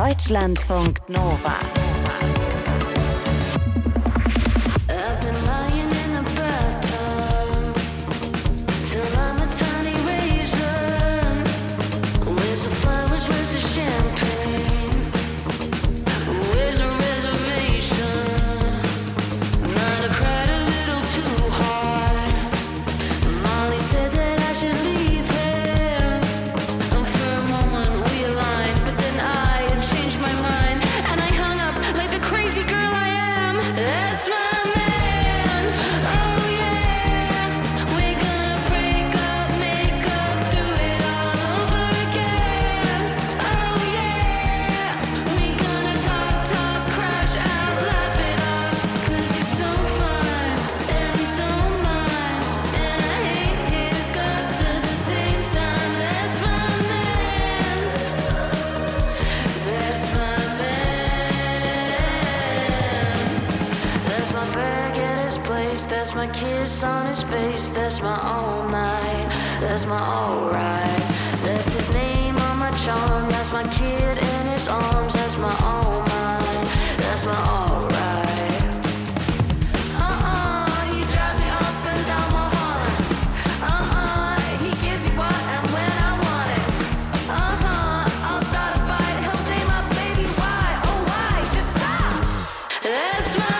Deutschlandfunk Nova. That's my kiss on his face. That's my all night. That's my alright. That's his name on my charm. That's my kid in his arms. That's my all mine. That's my alright. He drives me up and down my heart. He gives me what and when I want it. I'll start a fight. He'll say my baby why? Oh why? Just stop. That's my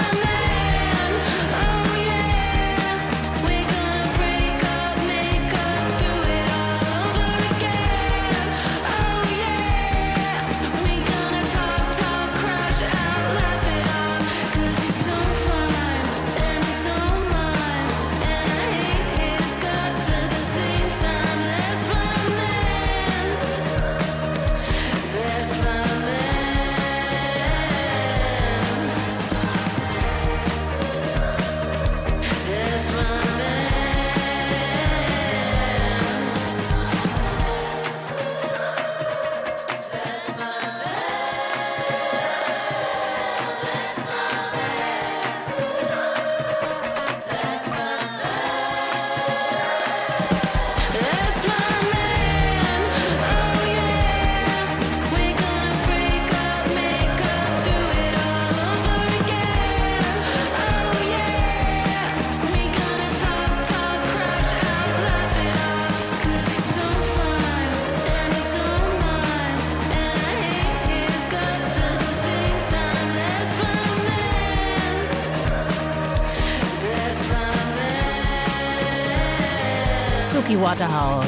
Suki Waterhouse